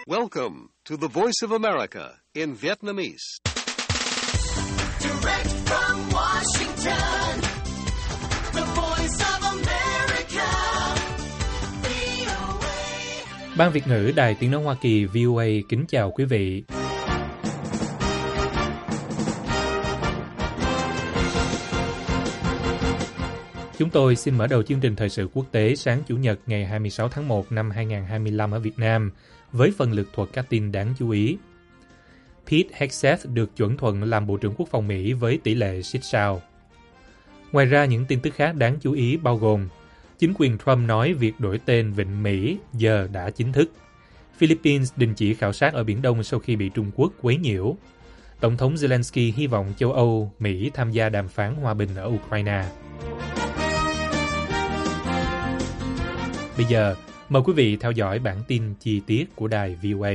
Welcome to the Voice of America in Vietnamese. Direct from Washington, the Voice of America, VOA. Ban Việt ngữ Đài Tiếng nói Hoa Kỳ VOA kính chào quý vị. Chúng tôi xin mở đầu chương trình thời sự quốc tế sáng Chủ nhật ngày 26 tháng 1 năm 2025 ở Việt Nam với phần lược thuật các tin đáng chú ý. Pete Hegseth được chuẩn thuận làm Bộ trưởng Quốc phòng Mỹ với tỷ lệ xít sao. Ngoài ra, những tin tức khác đáng chú ý bao gồm chính quyền Trump nói việc đổi tên Vịnh Mỹ giờ đã chính thức. Philippines đình chỉ khảo sát ở Biển Đông sau khi bị Trung Quốc quấy nhiễu. Tổng thống Zelensky hy vọng châu Âu, Mỹ tham gia đàm phán hòa bình ở Ukraine. Bây giờ, mời quý vị theo dõi bản tin chi tiết của đài VOA.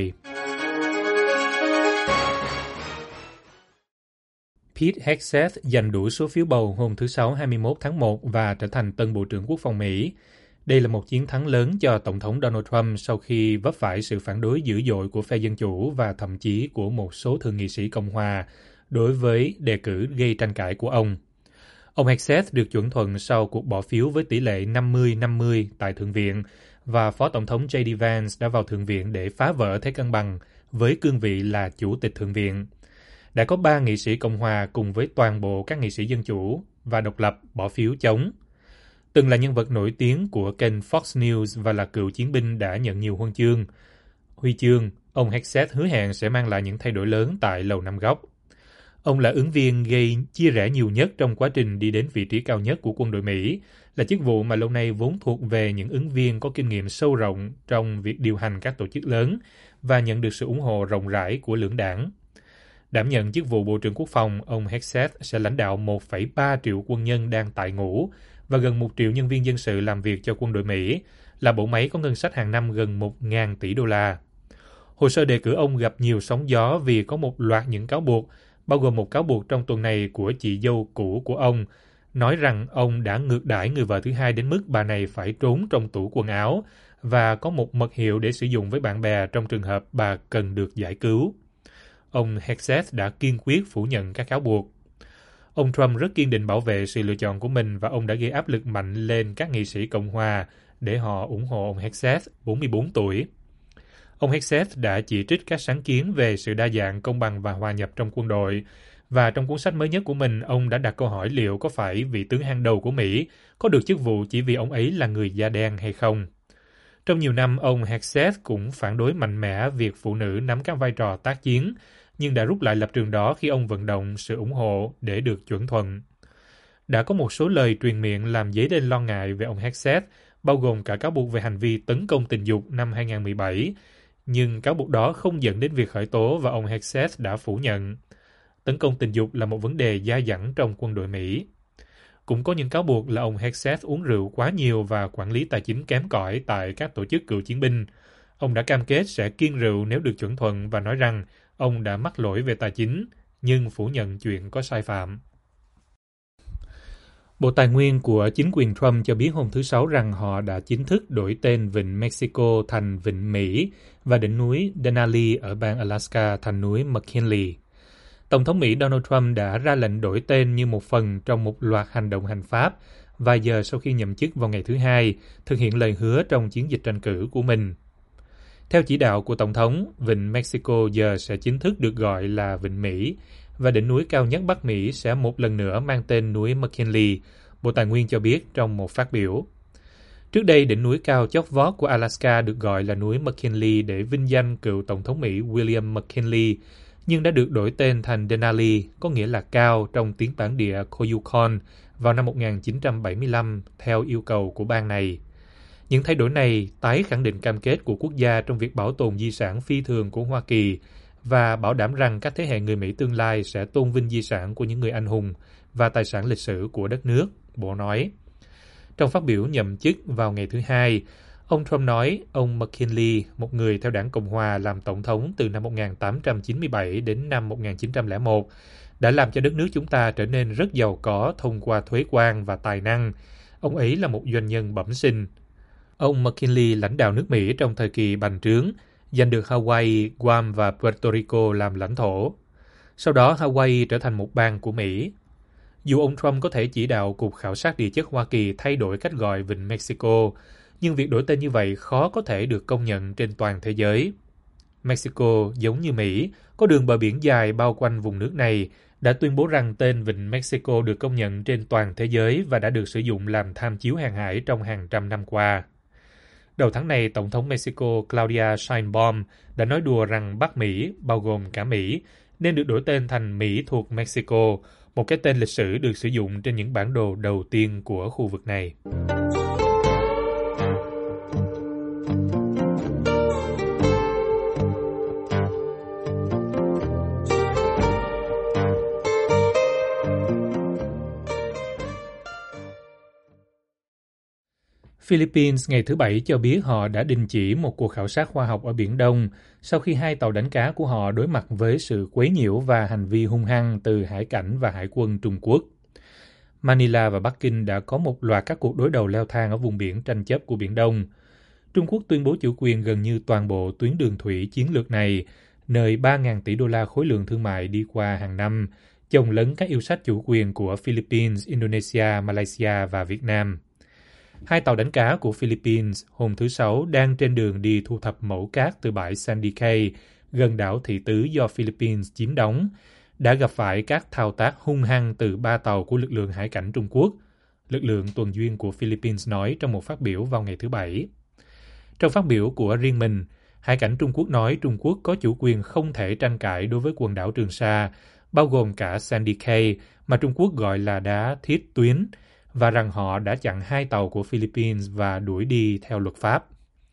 Pete Hegseth giành đủ số phiếu bầu hôm thứ Sáu 21 tháng 1 và trở thành tân Bộ trưởng Quốc phòng Mỹ. Đây là một chiến thắng lớn cho Tổng thống Donald Trump sau khi vấp phải sự phản đối dữ dội của phe Dân Chủ và thậm chí của một số thượng nghị sĩ Cộng hòa đối với đề cử gây tranh cãi của ông. Ông Hegseth được chuẩn thuận sau cuộc bỏ phiếu với tỷ lệ 50-50 tại Thượng viện và Phó Tổng thống J.D. Vance đã vào Thượng viện để phá vỡ thế cân bằng với cương vị là Chủ tịch Thượng viện. Đã có 3 nghị sĩ Cộng hòa cùng với toàn bộ các nghị sĩ Dân Chủ và độc lập bỏ phiếu chống. Từng là nhân vật nổi tiếng của kênh Fox News và là cựu chiến binh đã nhận nhiều huy chương, ông Hegseth hứa hẹn sẽ mang lại những thay đổi lớn tại Lầu Năm Góc. Ông là ứng viên gây chia rẽ nhiều nhất trong quá trình đi đến vị trí cao nhất của quân đội Mỹ, là chức vụ mà lâu nay vốn thuộc về những ứng viên có kinh nghiệm sâu rộng trong việc điều hành các tổ chức lớn và nhận được sự ủng hộ rộng rãi của lưỡng đảng. Đảm nhận chức vụ Bộ trưởng Quốc phòng, ông Hegseth sẽ lãnh đạo 1,3 triệu quân nhân đang tại ngũ và gần 1 triệu nhân viên dân sự làm việc cho quân đội Mỹ, là bộ máy có ngân sách hàng năm gần 1.000 tỷ đô la. Hồ sơ đề cử ông gặp nhiều sóng gió vì có một loạt những cáo buộc, bao gồm một cáo buộc trong tuần này của chị dâu cũ của ông, nói rằng ông đã ngược đãi người vợ thứ hai đến mức bà này phải trốn trong tủ quần áo và có một mật hiệu để sử dụng với bạn bè trong trường hợp bà cần được giải cứu. Ông Hegseth đã kiên quyết phủ nhận các cáo buộc. Ông Trump rất kiên định bảo vệ sự lựa chọn của mình và ông đã gây áp lực mạnh lên các nghị sĩ Cộng hòa để họ ủng hộ ông Hegseth, 44 tuổi. Ông Hegseth đã chỉ trích các sáng kiến về sự đa dạng, công bằng và hòa nhập trong quân đội. Và trong cuốn sách mới nhất của mình, ông đã đặt câu hỏi liệu có phải vị tướng hàng đầu của Mỹ có được chức vụ chỉ vì ông ấy là người da đen hay không. Trong nhiều năm, ông Hegseth cũng phản đối mạnh mẽ việc phụ nữ nắm các vai trò tác chiến, nhưng đã rút lại lập trường đó khi ông vận động sự ủng hộ để được chuẩn thuận. Đã có một số lời truyền miệng làm dấy lên lo ngại về ông Hegseth, bao gồm cả cáo buộc về hành vi tấn công tình dục năm 2017, nhưng cáo buộc đó không dẫn đến việc khởi tố và ông Hegseth đã phủ nhận. Tấn công tình dục là một vấn đề dai dẳng trong quân đội Mỹ. Cũng có những cáo buộc là ông Hegseth uống rượu quá nhiều và quản lý tài chính kém cỏi tại các tổ chức cựu chiến binh. Ông đã cam kết sẽ kiêng rượu nếu được chuẩn thuận và nói rằng ông đã mắc lỗi về tài chính, nhưng phủ nhận chuyện có sai phạm. Bộ Tài nguyên của chính quyền Trump cho biết hôm thứ Sáu rằng họ đã chính thức đổi tên Vịnh Mexico thành Vịnh Mỹ và đỉnh núi Denali ở bang Alaska thành núi McKinley. Tổng thống Mỹ Donald Trump đã ra lệnh đổi tên như một phần trong một loạt hành động hành pháp vài giờ sau khi nhậm chức vào ngày thứ Hai, thực hiện lời hứa trong chiến dịch tranh cử của mình. Theo chỉ đạo của Tổng thống, Vịnh Mexico giờ sẽ chính thức được gọi là Vịnh Mỹ và đỉnh núi cao nhất Bắc Mỹ sẽ một lần nữa mang tên núi McKinley, Bộ Tài nguyên cho biết trong một phát biểu. Trước đây, đỉnh núi cao chót vót của Alaska được gọi là núi McKinley để vinh danh cựu Tổng thống Mỹ William McKinley, nhưng đã được đổi tên thành Denali, có nghĩa là cao trong tiếng bản địa Koyukon, vào năm 1975 theo yêu cầu của bang này. Những thay đổi này tái khẳng định cam kết của quốc gia trong việc bảo tồn di sản phi thường của Hoa Kỳ và bảo đảm rằng các thế hệ người Mỹ tương lai sẽ tôn vinh di sản của những người anh hùng và tài sản lịch sử của đất nước, Bộ nói. Trong phát biểu nhậm chức vào ngày thứ Hai, ông Trump nói ông McKinley, một người theo đảng Cộng hòa làm tổng thống từ năm 1897 đến năm 1901, đã làm cho đất nước chúng ta trở nên rất giàu có thông qua thuế quan và tài năng. Ông ấy là một doanh nhân bẩm sinh. Ông McKinley lãnh đạo nước Mỹ trong thời kỳ bành trướng, giành được Hawaii, Guam và Puerto Rico làm lãnh thổ. Sau đó Hawaii trở thành một bang của Mỹ. Dù ông Trump có thể chỉ đạo Cục Khảo sát Địa chất Hoa Kỳ thay đổi cách gọi Vịnh Mexico, nhưng việc đổi tên như vậy khó có thể được công nhận trên toàn thế giới. Mexico, giống như Mỹ, có đường bờ biển dài bao quanh vùng nước này, đã tuyên bố rằng tên Vịnh Mexico được công nhận trên toàn thế giới và đã được sử dụng làm tham chiếu hàng hải trong hàng trăm năm qua. Đầu tháng này, Tổng thống Mexico Claudia Sheinbaum đã nói đùa rằng Bắc Mỹ, bao gồm cả Mỹ, nên được đổi tên thành Mỹ thuộc Mexico, một cái tên lịch sử được sử dụng trên những bản đồ đầu tiên của khu vực này. Philippines ngày thứ Bảy cho biết họ đã đình chỉ một cuộc khảo sát khoa học ở Biển Đông sau khi 2 tàu đánh cá của họ đối mặt với sự quấy nhiễu và hành vi hung hăng từ hải cảnh và hải quân Trung Quốc. Manila và Bắc Kinh đã có một loạt các cuộc đối đầu leo thang ở vùng biển tranh chấp của Biển Đông. Trung Quốc tuyên bố chủ quyền gần như toàn bộ tuyến đường thủy chiến lược này, nơi 3.000 tỷ đô la khối lượng thương mại đi qua hàng năm, chồng lấn các yêu sách chủ quyền của Philippines, Indonesia, Malaysia và Việt Nam. 2 tàu đánh cá của Philippines hôm thứ Sáu đang trên đường đi thu thập mẫu cát từ bãi Sandy Cay, gần đảo Thị Tứ do Philippines chiếm đóng, đã gặp phải các thao tác hung hăng từ 3 tàu của lực lượng hải cảnh Trung Quốc, lực lượng tuần duyên của Philippines nói trong một phát biểu vào ngày thứ Bảy. Trong phát biểu của riêng mình, hải cảnh Trung Quốc nói Trung Quốc có chủ quyền không thể tranh cãi đối với quần đảo Trường Sa, bao gồm cả Sandy Cay mà Trung Quốc gọi là đá thiết tuyến, và rằng họ đã chặn 2 tàu của Philippines và đuổi đi theo luật pháp.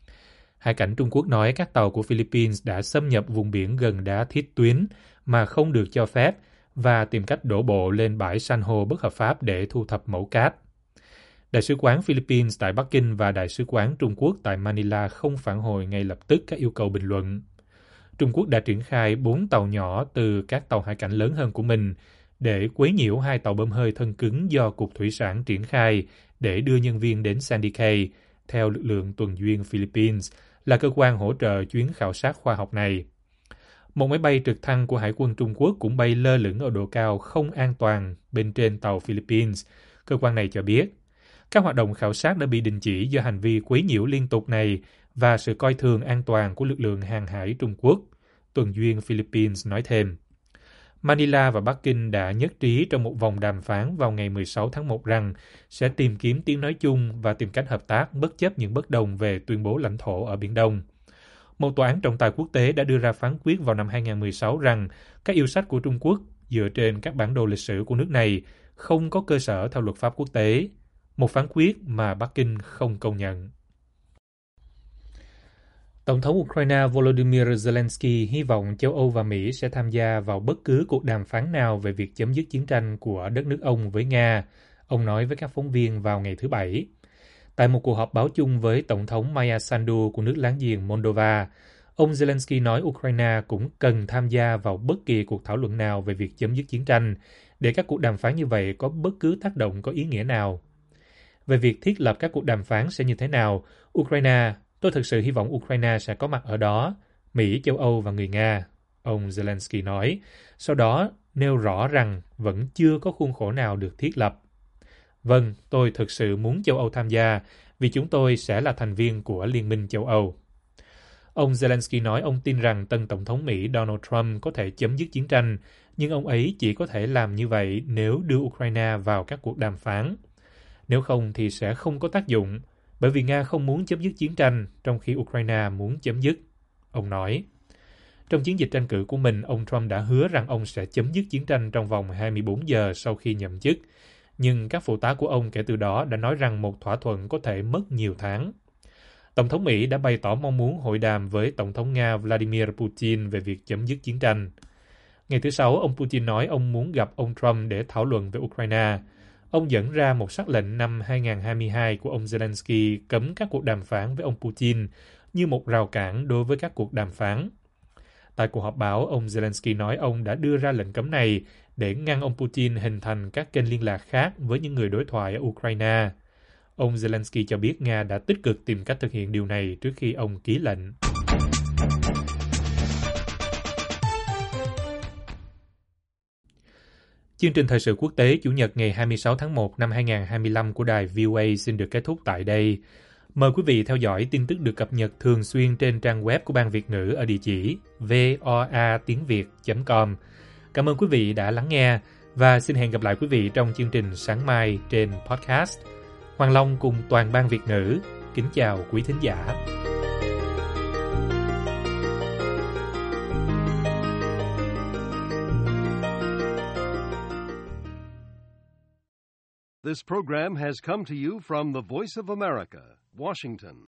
Hải cảnh Trung Quốc nói các tàu của Philippines đã xâm nhập vùng biển gần đá thiết tuyến mà không được cho phép và tìm cách đổ bộ lên bãi san hô bất hợp pháp để thu thập mẫu cát. Đại sứ quán Philippines tại Bắc Kinh và Đại sứ quán Trung Quốc tại Manila không phản hồi ngay lập tức các yêu cầu bình luận. Trung Quốc đã triển khai 4 tàu nhỏ từ các tàu hải cảnh lớn hơn của mình để quấy nhiễu 2 tàu bơm hơi thân cứng do Cục Thủy sản triển khai để đưa nhân viên đến Sandy Cay, theo lực lượng tuần duyên Philippines, là cơ quan hỗ trợ chuyến khảo sát khoa học này. Một máy bay trực thăng của Hải quân Trung Quốc cũng bay lơ lửng ở độ cao không an toàn bên trên tàu Philippines, cơ quan này cho biết. Các hoạt động khảo sát đã bị đình chỉ do hành vi quấy nhiễu liên tục này và sự coi thường an toàn của lực lượng hàng hải Trung Quốc, tuần duyên Philippines nói thêm. Manila và Bắc Kinh đã nhất trí trong một vòng đàm phán vào ngày 16 tháng 1 rằng sẽ tìm kiếm tiếng nói chung và tìm cách hợp tác bất chấp những bất đồng về tuyên bố lãnh thổ ở Biển Đông. Một tòa án trọng tài quốc tế đã đưa ra phán quyết vào năm 2016 rằng các yêu sách của Trung Quốc dựa trên các bản đồ lịch sử của nước này không có cơ sở theo luật pháp quốc tế, một phán quyết mà Bắc Kinh không công nhận. Tổng thống Ukraine Volodymyr Zelensky hy vọng châu Âu và Mỹ sẽ tham gia vào bất cứ cuộc đàm phán nào về việc chấm dứt chiến tranh của đất nước ông với Nga, ông nói với các phóng viên vào ngày thứ Bảy. Tại một cuộc họp báo chung với Tổng thống Maia Sandu của nước láng giềng Moldova, ông Zelensky nói Ukraine cũng cần tham gia vào bất kỳ cuộc thảo luận nào về việc chấm dứt chiến tranh, để các cuộc đàm phán như vậy có bất cứ tác động có ý nghĩa nào. Về việc thiết lập các cuộc đàm phán sẽ như thế nào, tôi thực sự hy vọng Ukraine sẽ có mặt ở đó, Mỹ, châu Âu và người Nga, ông Zelensky nói, sau đó nêu rõ rằng vẫn chưa có khuôn khổ nào được thiết lập. Vâng, tôi thực sự muốn châu Âu tham gia vì chúng tôi sẽ là thành viên của Liên minh châu Âu. Ông Zelensky nói ông tin rằng tân Tổng thống Mỹ Donald Trump có thể chấm dứt chiến tranh, nhưng ông ấy chỉ có thể làm như vậy nếu đưa Ukraine vào các cuộc đàm phán. Nếu không thì sẽ không có tác dụng, bởi vì Nga không muốn chấm dứt chiến tranh, trong khi Ukraine muốn chấm dứt, ông nói. Trong chiến dịch tranh cử của mình, ông Trump đã hứa rằng ông sẽ chấm dứt chiến tranh trong vòng 24 giờ sau khi nhậm chức, nhưng các phụ tá của ông kể từ đó đã nói rằng một thỏa thuận có thể mất nhiều tháng. Tổng thống Mỹ đã bày tỏ mong muốn hội đàm với Tổng thống Nga Vladimir Putin về việc chấm dứt chiến tranh. Ngày thứ Sáu, ông Putin nói ông muốn gặp ông Trump để thảo luận về Ukraine. Ông dẫn ra một sắc lệnh năm 2022 của ông Zelensky cấm các cuộc đàm phán với ông Putin như một rào cản đối với các cuộc đàm phán. Tại cuộc họp báo, ông Zelensky nói ông đã đưa ra lệnh cấm này để ngăn ông Putin hình thành các kênh liên lạc khác với những người đối thoại ở Ukraine. Ông Zelensky cho biết Nga đã tích cực tìm cách thực hiện điều này trước khi ông ký lệnh. Chương trình thời sự quốc tế Chủ nhật ngày 26 tháng 1 năm 2025 của đài VOA xin được kết thúc tại đây. Mời quý vị theo dõi tin tức được cập nhật thường xuyên trên trang web của Ban Việt ngữ ở địa chỉ voatiengviet.com. Cảm ơn quý vị đã lắng nghe và xin hẹn gặp lại quý vị trong chương trình sáng mai trên podcast. Hoàng Long cùng toàn Ban Việt ngữ kính chào quý thính giả. This program has come to you from the Voice of America, Washington.